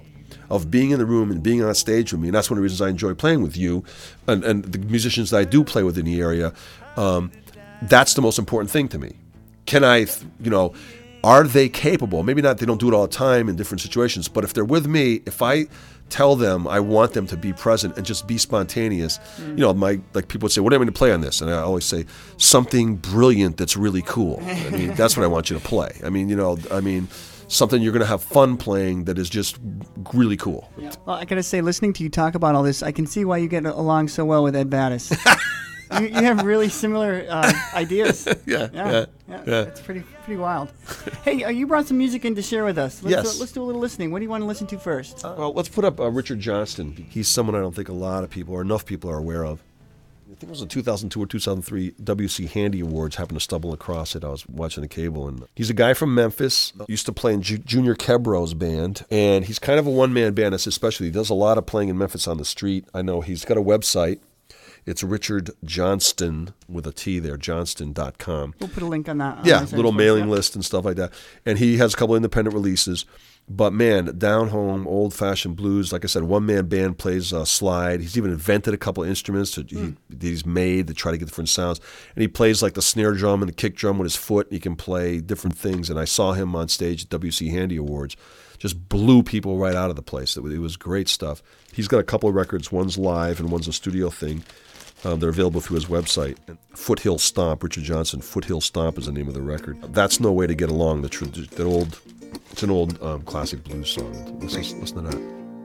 of being in the room and being on stage with me. And that's one of the reasons I enjoy playing with you and, and the musicians that I do play with in the area. Um, that's the most important thing to me. Can I, you know, are they capable? Maybe not, they don't do it all the time in different situations, but if they're with me, if I tell them I want them to be present and just be spontaneous, mm. you know, my like people would say, what am I going to play on this? And I always say, something brilliant that's really cool. I mean, that's what I want you to play. I mean, you know, I mean, something you're going to have fun playing that is just really cool. Yeah. Well, I got to say, listening to you talk about all this, I can see why you get along so well with Ed Battis. You, you have really similar uh, ideas. Yeah, yeah, yeah, yeah. yeah. It's pretty, pretty wild. Hey, uh, you brought some music in to share with us. Let's Yes. Do, let's do a little listening. What do you want to listen to first? Uh, well, let's put up uh, Richard Johnston. He's someone I don't think a lot of people or enough people are aware of. I think it was the two thousand two or two thousand three W C Handy Awards. Happened to stumble across it. I was watching the cable, and he's a guy from Memphis. Used to play in Ju- Junior Kebro's band, and he's kind of a one-man band. That's especially he does a lot of playing in Memphis on the street. I know he's got a website. It's Richard Johnston with a T there, johnston dot com. We'll put a link on that. On yeah, my site little as well. mailing Yeah. list and stuff like that. And he has a couple independent releases. But man, down home, old-fashioned blues. Like I said, one-man band plays uh, slide. He's even invented a couple of instruments that, he, that he's made to try to get different sounds. And he plays like the snare drum and the kick drum with his foot. He can play different things. And I saw him on stage at W C Handy Awards. Just blew people right out of the place. It was, it was great stuff. He's got a couple of records. One's live and one's a studio thing. Um, they're available through his website. Foothill Stomp, Richard Johnston. Foothill Stomp is the name of the record. That's No Way to Get Along. The, tr- the old, it's an old um, classic blues song. Listen, listen to that.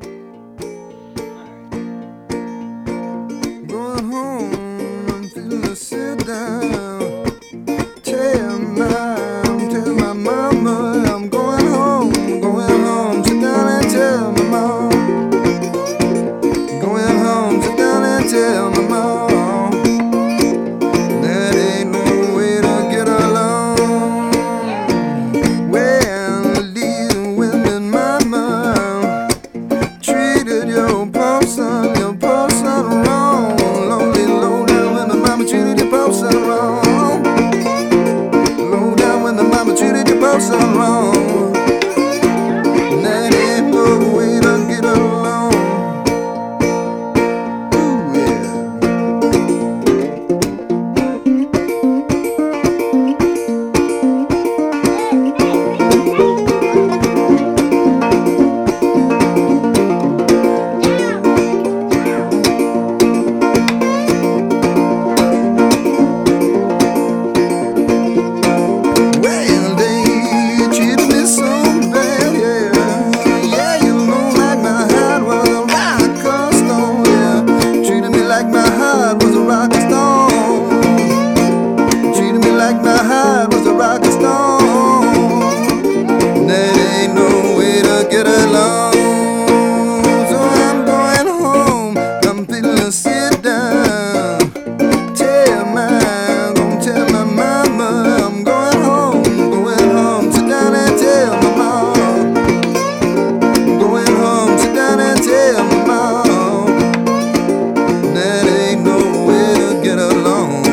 Going home, I'm feeling to sit down. Tell my, tell my mama I'm going home, going home. Sit down and tell my mom. Going home, sit down and tell my mom. That ain't no way to get along. Well, these women, mama, treated your poor son, your poor son wrong. Lonely, low down when the mama treated your poor son wrong. Low down when the mama treated your poor son wrong. That ain't no way to get along. Ooh, yeah. Well, they treated me so bad, yeah. Yeah, you know, like my heart was a rock stone, yeah. Treated me like my heart was a rock stone. Treated me like my heart was a rock stone. That ain't no way to get along. So I'm going home. I'm feeling to sit down. Tell my, gonna tell my mama I'm going home, going home. Sit down and tell my mom. Going home, sit down and tell my mom. That ain't no way to get along.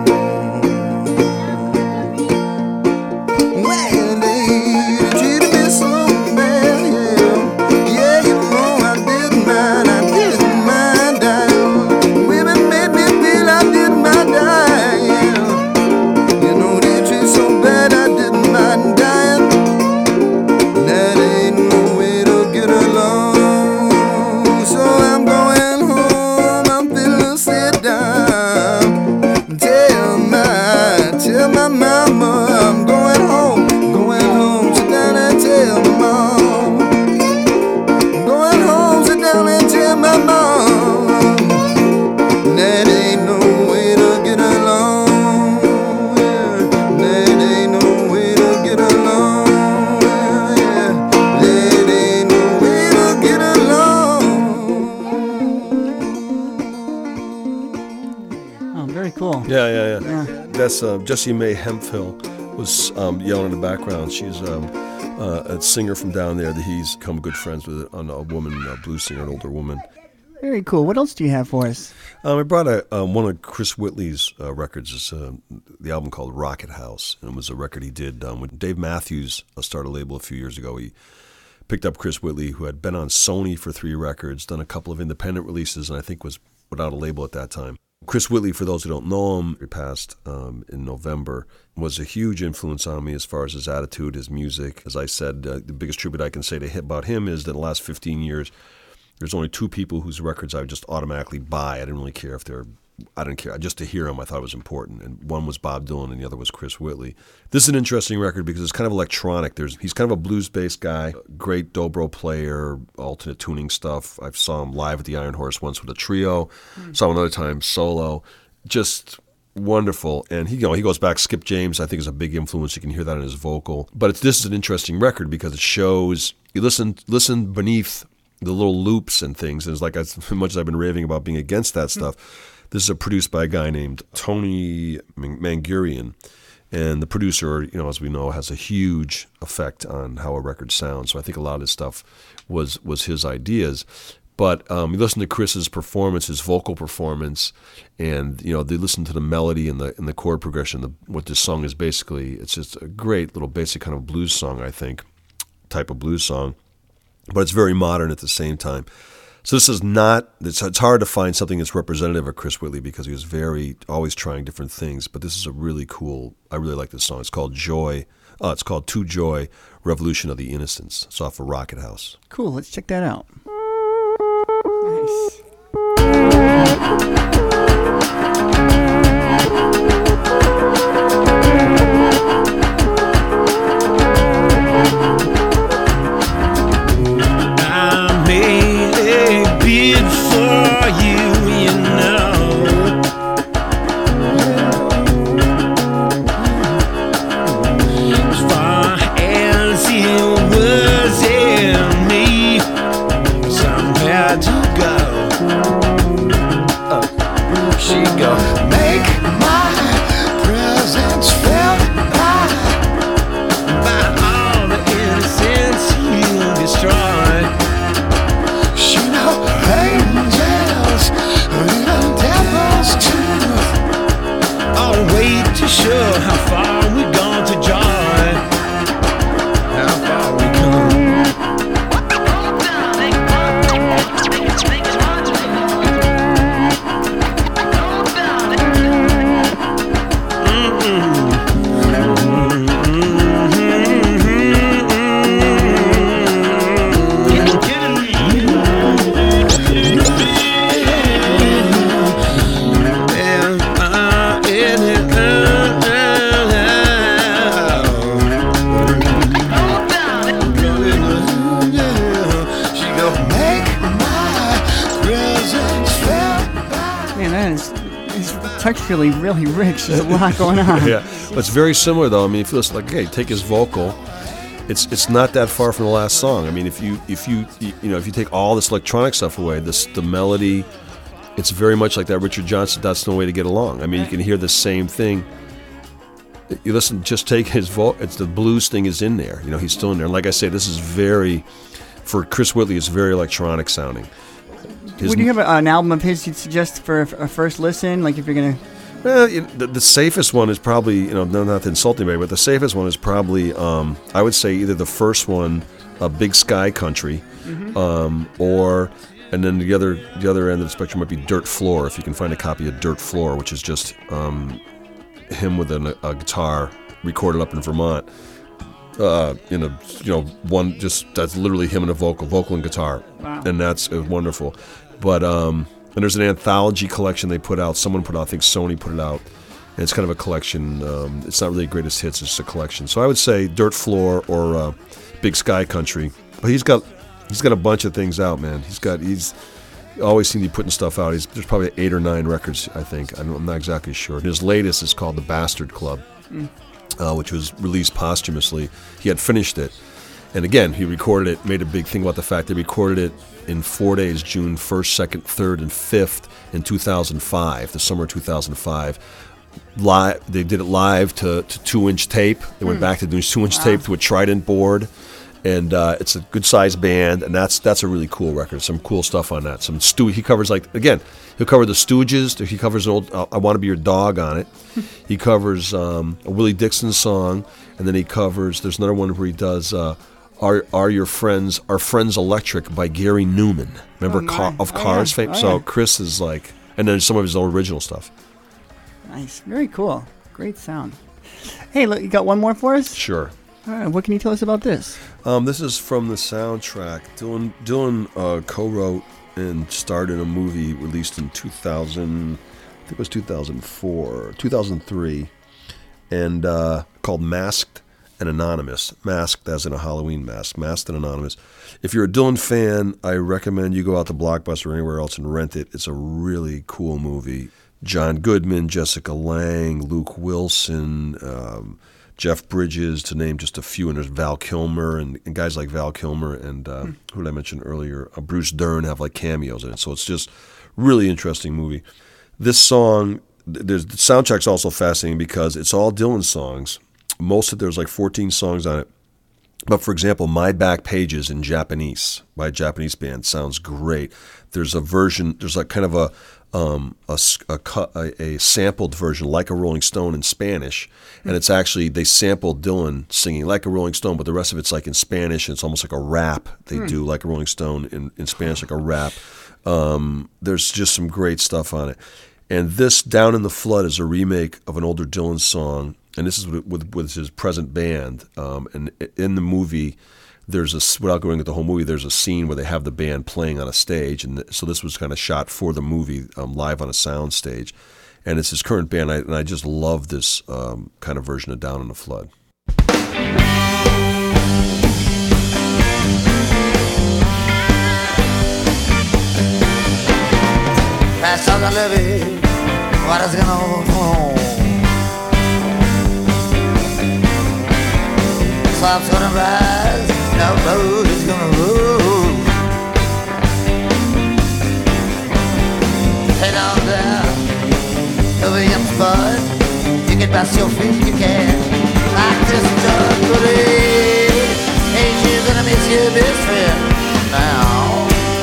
Well, they treated me so bad, yeah. Yeah, you know I did mine, I did mine down. Women made me feel I did my dying. You know they treat so bad, I did mine dying. That ain't no way to get along. So I'm going home, I'm feeling sit down. Tell my, tell my mama I'm going home, going home. Sit down and tell my mom. Going home, sit down and tell my mom. That ain't no way to get along. Yeah. That ain't no way to get along. Yeah. That ain't no way to get along. Oh, very cool. Yeah, yeah, yeah. Yeah. That's uh, Jessie Mae Hemphill was um, yelling in the background. She's um, uh, a singer from down there that he's become good friends with, a, a woman, a blues singer, an older woman. Very cool. What else do you have for us? Um, I brought a, um, one of Chris Whitley's uh, records. It's uh, the album called Rocket House, and it was a record he did um, when Dave Matthews uh, started a label a few years ago. He picked up Chris Whitley, who had been on Sony for three records, done a couple of independent releases, and I think was without a label at that time. Chris Whitley, for those who don't know him, he passed um, in November, was a huge influence on me as far as his attitude, his music. As I said, uh, the biggest tribute I can say to him, about him is that in the last fifteen years, there's only two people whose records I would just automatically buy. I didn't really care if they're, I didn't care. Just to hear them, I thought it was important. And one was Bob Dylan and the other was Chris Whitley. This is an interesting record because it's kind of electronic. There's He's kind of a blues-based guy, great dobro player, alternate tuning stuff. I saw him live at the Iron Horse once with a trio. Mm. Saw him another time solo. Just wonderful. And he, you know, he goes back. Skip James, I think, is a big influence. You can hear that in his vocal. But it's, this is an interesting record because it shows, you listen, listen beneath the little loops and things. And it's like, as much as I've been raving about being against that stuff, this is a produced by a guy named Tony Mangurian. And the producer, you know, as we know, has a huge effect on how a record sounds. So I think a lot of this stuff was was his ideas. But um, you listen to Chris's performance, his vocal performance, and you know they listen to the melody and the and the chord progression. The, what this song is basically, it's just a great little basic kind of blues song, I think, type of blues song. But it's very modern at the same time. So this is not, it's, it's hard to find something that's representative of Chris Whitley because he was very, always trying different things. But this is a really cool, I really like this song. It's called Joy, uh, it's called To Joy, Revolution of the Innocents. It's off of Rocket House. Cool, let's check that out. Nice. Texturally really rich. There's a lot going on. Yeah, but it's very similar though. I mean, if you listen, like, okay, take his vocal, it's it's not that far from the last song. I mean, if you if you you know if you take all this electronic stuff away, this the melody, it's very much like that Richard Johnson. That's no way to get along. I mean, you can hear the same thing. You listen, just take his vocal. It's the blues thing is in there. You know, he's still in there. And like I say, this is very, for Chris Whitley, it's very electronic sounding. His, Would you have an album of his you'd suggest for a first listen? Like if you're gonna, well, you know, the, the safest one is probably, you know, no, not to insult anybody, but the safest one is probably, um, I would say either the first one, uh, Big Sky Country, mm-hmm. um, or and then the other the other end of the spectrum might be Dirt Floor. If you can find a copy of Dirt Floor, which is just um, him with an, a guitar recorded up in Vermont. Uh, in a, you know, one just that's literally him and a vocal, vocal and guitar, wow. And that's uh, wonderful. But um, and there's an anthology collection they put out. Someone put out, I think Sony put it out, and it's kind of a collection. Um, it's not really greatest hits; it's just a collection. So I would say Dirt Floor or uh, Big Sky Country. But he's got he's got a bunch of things out, man. He's got he's always seems to be putting stuff out. He's, there's probably eight or nine records, I think. I don't, I'm not exactly sure. His latest is called The Bastard Club. Mm. Uh, which was released posthumously. He had finished it. And again, he recorded it, made a big thing about the fact they recorded it in four days, June first, second, third, and fifth in two thousand five, the summer of two thousand five. Live, they did it live to, to two-inch tape. They went mm. back to doing two-inch wow. tape to a Trident board. And uh, it's a good-sized band, and that's that's a really cool record. Some cool stuff on that. Some Stu. He covers, like, again, he'll cover the Stooges. He covers an old uh, I Want to Be Your Dog on it. He covers um, a Willie Dixon song, and then he covers, there's another one where he does uh, Are Are Your Friends Are Friends Electric by Gary Newman. Remember Oh, Car- my. of Oh, Cars yeah. fame? Oh, so yeah. Chris is like, and then some of his own original stuff. Nice. Very cool. Great sound. Hey, look, you got one more for us? Sure. All right. What can you tell us about this? Um, this is from the soundtrack. Dylan Dylan uh, co-wrote and starred in a movie released in two thousand. I think it was two thousand four, two thousand three, and uh, called Masked and Anonymous. Masked as in a Halloween mask. Masked and Anonymous. If you're a Dylan fan, I recommend you go out to Blockbuster or anywhere else and rent it. It's a really cool movie. John Goodman, Jessica Lange, Luke Wilson, um, Jeff Bridges, to name just a few, and there's Val Kilmer and, and guys like Val Kilmer and uh, mm. who did I mention earlier? Uh, Bruce Dern have like cameos in it. So it's just really interesting movie. This song, there's the soundtrack's also fascinating because it's all Dylan songs. Most of there's like fourteen songs on it. But for example, My Back Pages in Japanese by a Japanese band sounds great. There's a version, there's like kind of a um, a, a, a, a sampled version, Like a Rolling Stone, in Spanish, and it's actually, they sampled Dylan singing Like a Rolling Stone, but the rest of it's like in Spanish, and it's almost like a rap. They hmm. do Like a Rolling Stone in, in Spanish, like a rap. Um, there's just some great stuff on it. And this, Down in the Flood, is a remake of an older Dylan song, and this is with, with, with his present band. Um, and in the movie, there's a, without going into the whole movie, there's a scene where they have the band playing on a stage, and so this was kind of shot for the movie, um, live on a sound stage. And it's his current band, I, and I just love this um, kind of version of Down in the Flood. Fast on the levee, water's gonna overflow. Swamps gonna rise, no road is gonna roll. Head on down, over your spot. You can bust your feet, you can. Like this dog, buddy. Ain't you gonna miss your best friend now?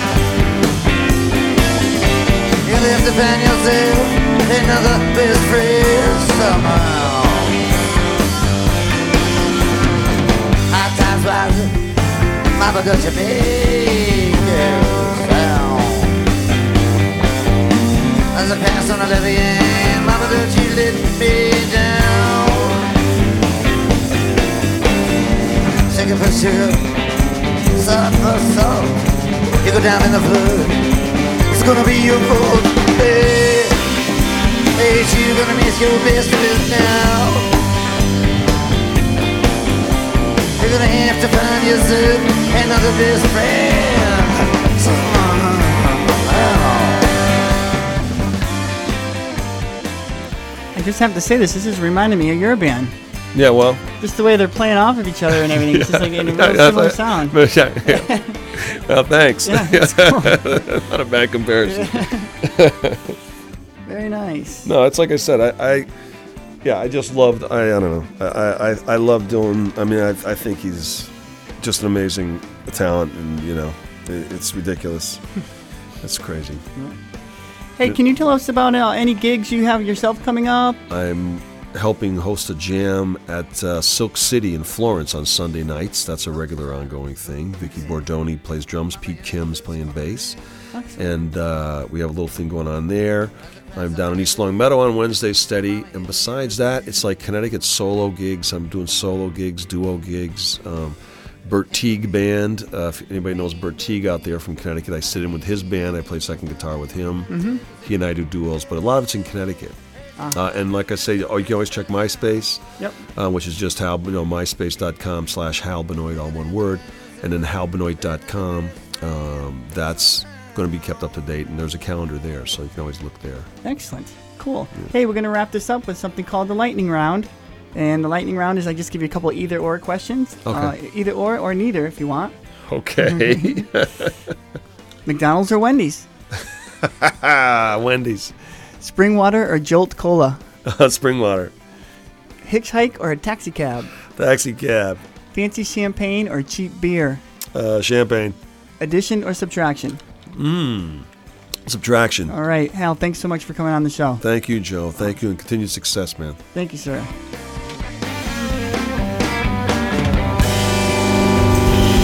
You'll have to find yourself another best friend somehow. High times rising, Mama got your big girls down. As I pass on a levee, and Mama don't you let me down. Sugar for sugar, salt for salt. You go down in the flood, it's gonna be your fault. Hey, ain't you gonna miss your best friend now? You're gonna have to find yourself another best friend somehow. I just have to say this. This is reminding me of your band. Yeah, well. Just the way they're playing off of each other and everything. It's just like in a real Yeah, similar yeah, sound. yeah. Well, thanks. Yeah, that's cool. Not a bad comparison. Very nice. No, it's like I said. I, I yeah, I just loved. I, I don't know. I, I, I love Dylan. I mean, I, I think he's just an amazing talent, and you know, it, it's ridiculous. It's crazy. Hey, can you tell us about uh, any gigs you have yourself coming up? I'm helping host a jam at uh, Silk City in Florence on Sunday nights. That's a regular ongoing thing. Vicky Bordoni plays drums, Pete Kim's playing bass. Excellent. And uh, we have a little thing going on there. I'm down in East Long Meadow on Wednesday steady. And besides that, it's like Connecticut solo gigs. I'm doing solo gigs, duo gigs. Um, Bert Teague Band. Uh, if anybody knows Bert Teague out there from Connecticut, I sit in with his band. I play second guitar with him. Mm-hmm. He and I do duos, but a lot of it's in Connecticut. Uh, and like I say, oh, you can always check MySpace, Yep. uh, which is just Hal, you know, myspace.com slash Hal Benoit, all one word, and then hal benoit dot com. Um, that's going to be kept up to date, and there's a calendar there, so you can always look there. Excellent. Cool. Yeah. Hey, we're going to wrap this up with something called the lightning round. And the lightning round is I just give you a couple either or questions. Okay. Uh, either or or neither if you want. Okay. McDonald's or Wendy's? Wendy's. Spring water or Jolt Cola? Spring water. Hitchhike or a taxi cab? Taxi cab. Fancy champagne or cheap beer? Uh, champagne. Addition or subtraction? Mmm. Subtraction. All right. Hal, thanks so much for coming on the show. Thank you, Joe. Thank you, and continued success, man. Thank you, sir.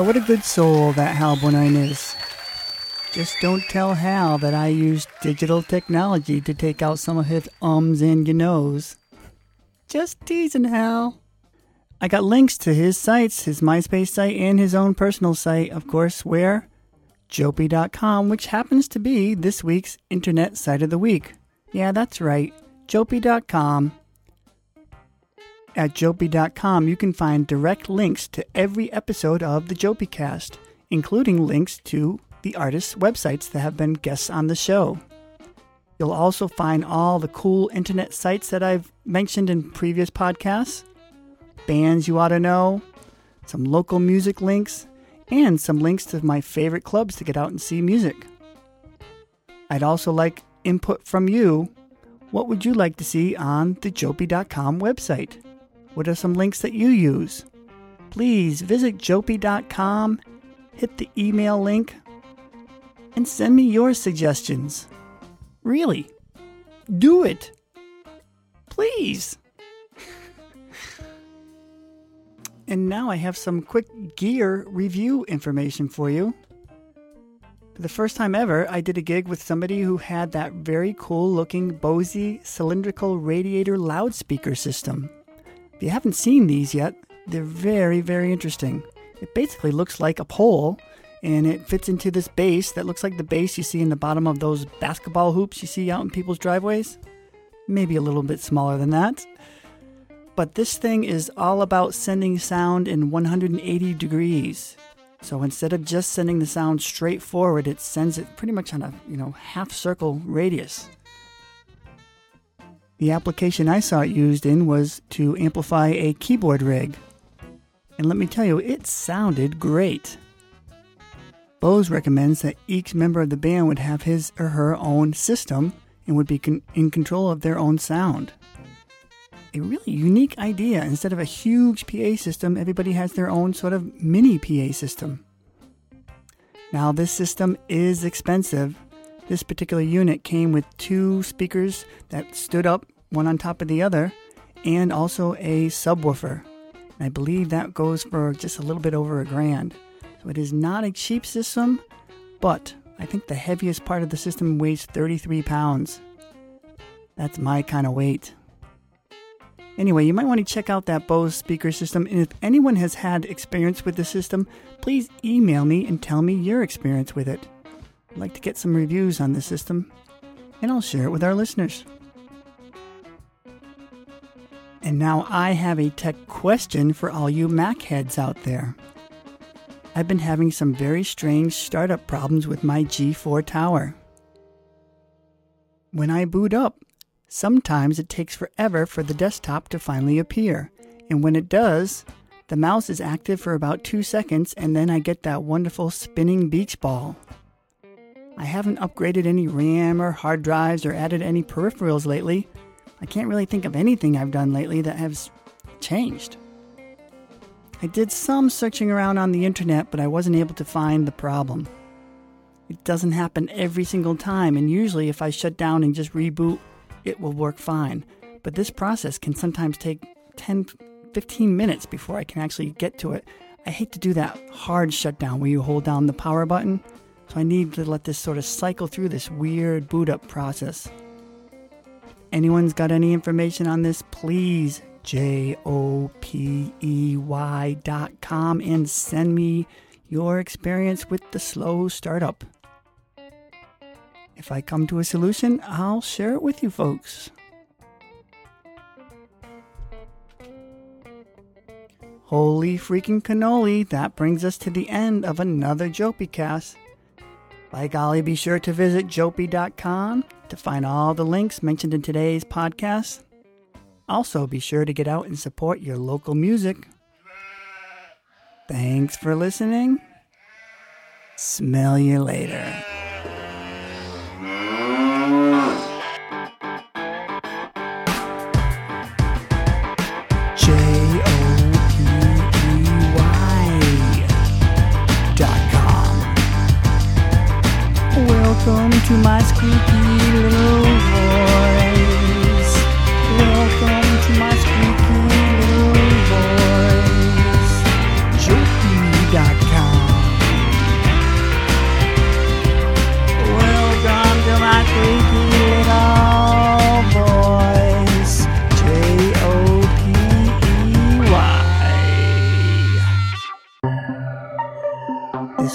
what a good soul that Hal Bourne is. Just don't tell Hal that I used digital technology to take out some of his ums and you knows. Just teasing, Hal. I got links to his sites, his MySpace site, and his own personal site, of course, where? Jopie dot com, which happens to be this week's Internet Site of the Week. Yeah, that's right, Jopie dot com. At Jopie dot com, you can find direct links to every episode of the JopieCast, including links to the artists' websites that have been guests on the show. You'll also find all the cool internet sites that I've mentioned in previous podcasts, bands you ought to know, some local music links, and some links to my favorite clubs to get out and see music. I'd also like input from you. What would you like to see on the Jopie dot com website? What are some links that you use? Please visit Jopie dot com, hit the email link, and send me your suggestions. Really, do it. Please. And now I have some quick gear review information for you. For the first time ever, I did a gig with somebody who had that very cool looking Bose cylindrical radiator loudspeaker system. If you haven't seen these yet, they're very, very interesting. It basically looks like a pole, and it fits into this base that looks like the base you see in the bottom of those basketball hoops you see out in people's driveways. Maybe a little bit smaller than that. But this thing is all about sending sound in one hundred eighty degrees. So instead of just sending the sound straight forward, it sends it pretty much on a, you know, half circle radius. The application I saw it used in was to amplify a keyboard rig. And let me tell you, it sounded great. Bose recommends that each member of the band would have his or her own system and would be con- in control of their own sound. A really unique idea. Instead of a huge P A system, everybody has their own sort of mini P A system. Now, this system is expensive. This particular unit came with two speakers that stood up, one on top of the other, and also a subwoofer. And I believe that goes for just a little bit over a grand. So it is not a cheap system, but I think the heaviest part of the system weighs thirty-three pounds. That's my kind of weight. Anyway, you might want to check out that Bose speaker system, and if anyone has had experience with the system, please email me and tell me your experience with it. I'd like to get some reviews on the system, and I'll share it with our listeners. And now I have a tech question for all you Mac heads out there. I've been having some very strange startup problems with my G four tower. When I boot up, sometimes it takes forever for the desktop to finally appear, and when it does, the mouse is active for about two seconds and then I get that wonderful spinning beach ball. I haven't upgraded any RAM or hard drives or added any peripherals lately. I can't really think of anything I've done lately that has changed. I did some searching around on the internet, but I wasn't able to find the problem. It doesn't happen every single time, and usually if I shut down and just reboot, it will work fine. But this process can sometimes take ten, fifteen minutes before I can actually get to it. I hate to do that hard shutdown where you hold down the power button, so I need to let this sort of cycle through this weird boot up process. Anyone's got any information on this, please, J O P E Y dot com, and send me your experience with the slow startup. If I come to a solution, I'll share it with you folks. Holy freaking cannoli, that brings us to the end of another JopieCast. By golly, be sure to visit Jopie dot com to find all the links mentioned in today's podcast. Also, be sure to get out and support your local music. Thanks for listening. Smell you later. Welcome to my squeaky little voice. Welcome to my squeaky little voice. Jopie dot com.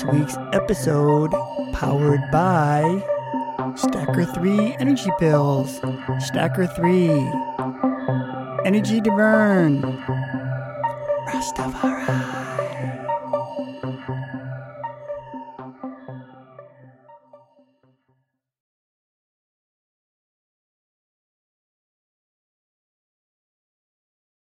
this week's episode powered by Stacker three Energy Pills. Stacker three. Energy to burn. Rastafari.